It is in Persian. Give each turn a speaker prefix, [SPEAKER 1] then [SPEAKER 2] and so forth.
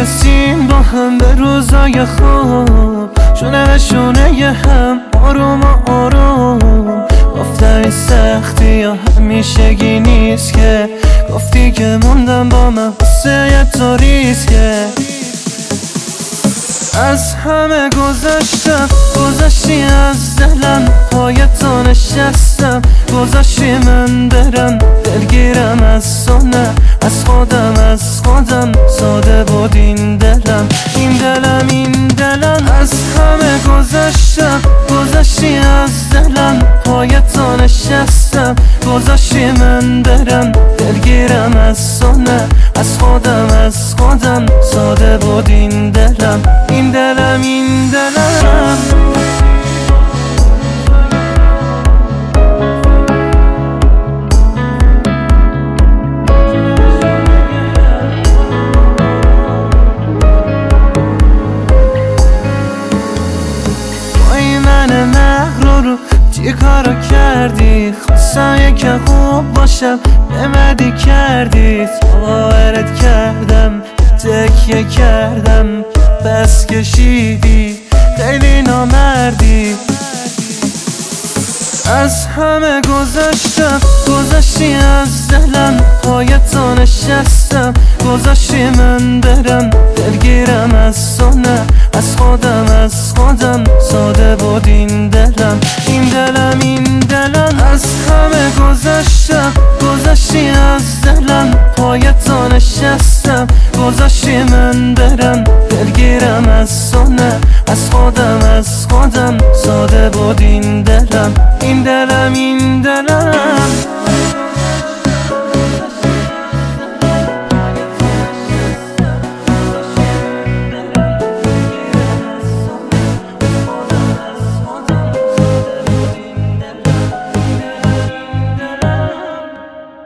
[SPEAKER 1] رسیم با هم به روزای خوب، شونه هم آروم و آروم. گفتم این سختی یا همیشگی نیست که، گفتی که موندم با من واسه تو ریسکه. از همه گذشتی از دلم، پای تو نشستم گذاشتی من برم. دلگیرم از تو نه از خودم ساده بود این دلم. از همه گذشتی از دلم، پای تو نشستم گذاشتی من برم. دلگیرم از تو نه از خودم ساده بود این دلم. چی کارو کردی؟ خواستم یکم خوب باشم نمدی کردی. باورت کردم تکیه کردم بس کشیدی خیلی نامردی. از همه گذشتی از دلم، پای تو نشستم گذاشتی من برم. دلگیرم از تو نه از خودم ساده بود این دلم. از همه گذشتی از دلم، پای تو نشستم گذاشتی من برم. دلگیرم از تو نه از خودم ساده بود این دلم.